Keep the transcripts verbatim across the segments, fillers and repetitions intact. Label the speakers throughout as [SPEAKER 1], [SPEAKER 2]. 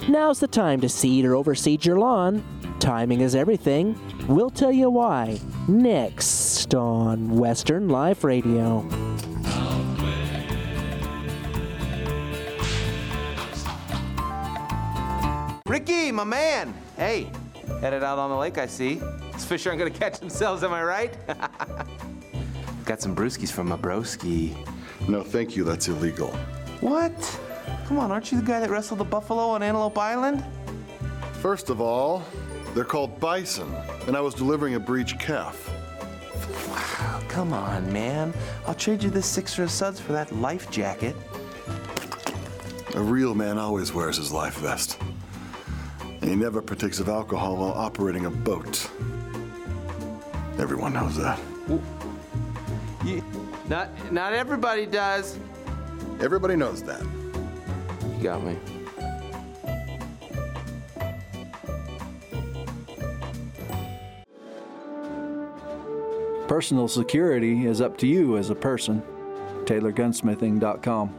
[SPEAKER 1] Now's the time to seed or overseed your lawn. Timing is everything. We'll tell you why next on Western Life Radio.
[SPEAKER 2] Ricky, my man! Hey, headed out on the lake, I see. These fish aren't gonna catch themselves, am I right? Got some brewskis from my broski.
[SPEAKER 3] No, thank you, that's illegal.
[SPEAKER 2] What? Come on, aren't you the guy that wrestled the buffalo on Antelope Island?
[SPEAKER 3] First of all, they're called bison, and I was delivering a breech calf.
[SPEAKER 2] Wow, come on, man. I'll trade you this sixer of suds for that life jacket.
[SPEAKER 3] A real man always wears his life vest. And he never partakes of alcohol while operating a boat. Everyone knows that.
[SPEAKER 2] You, not, not everybody does.
[SPEAKER 3] Everybody knows that.
[SPEAKER 2] You got me.
[SPEAKER 4] Personal security is up to you as a person. Taylor Gunsmithing dot com.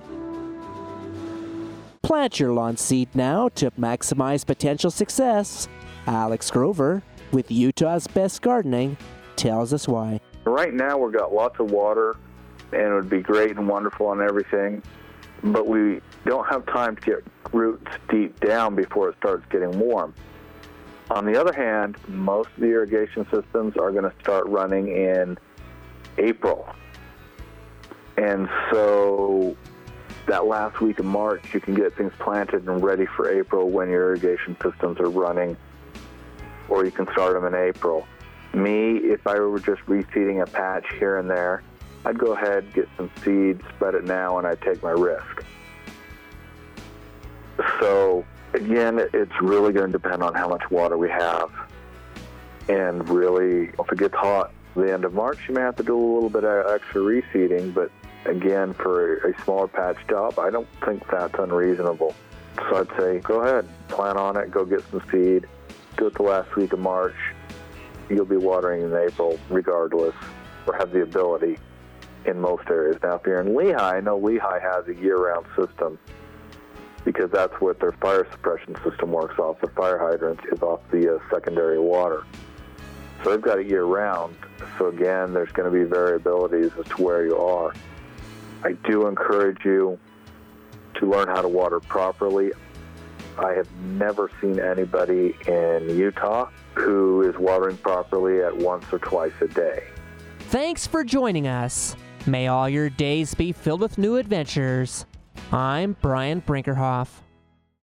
[SPEAKER 1] Plant your lawn seed now to maximize potential success. Alex Grover, with Utah's Best Gardening, tells us why.
[SPEAKER 5] Right now we've got lots of water, and it would be great and wonderful and everything, but we don't have time to get roots deep down before it starts getting warm. On the other hand, most of the irrigation systems are going to start running in April. And so that last week of March, you can get things planted and ready for April when your irrigation systems are running, or you can start them in April. Me, if I were just reseeding a patch here and there, I'd go ahead, get some seed, spread it now, and I'd take my risk. So, again, it's really going to depend on how much water we have. And really, if it gets hot at the end of March, you may have to do a little bit of extra reseeding, but again, for a smaller patch job, I don't think that's unreasonable. So I'd say, go ahead, plan on it, go get some seed, do it the last week of March. You'll be watering in April regardless, or have the ability in most areas. Now, if you're in Lehigh, I know Lehigh has a year-round system because that's what their fire suppression system works off. The fire hydrant is off the uh, secondary water. So they've got it year-round. So again, there's going to be variabilities as to where you are. I do encourage you to learn how to water properly. I have never seen anybody in Utah who is watering properly at once or twice a day.
[SPEAKER 1] Thanks for joining us. May all your days be filled with new adventures. I'm Brian Brinkerhoff.